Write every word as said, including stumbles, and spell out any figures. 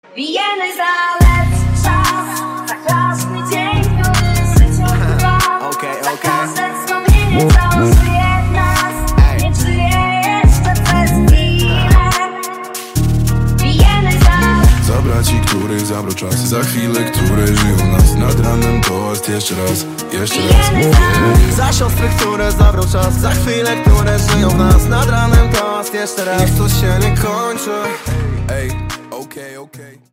Pijemy za lepszy czas, za każdy dzień, który w życiu trwał. Okej, Za okej. każde wspomnienie, co żyje w nas. Nie żyje jeszcze przez chwilę. Pijemy za Za braci, których zabrał czas, za chwilę, które żyją w nas. Nad ranem toast jeszcze raz, jeszcze raz. Pijemy za Za siostry, które zabrał czas, za chwile, które żyją w nas. Nad ranem toast jeszcze raz. Niech to się nie kończy. Ej, okej, okej.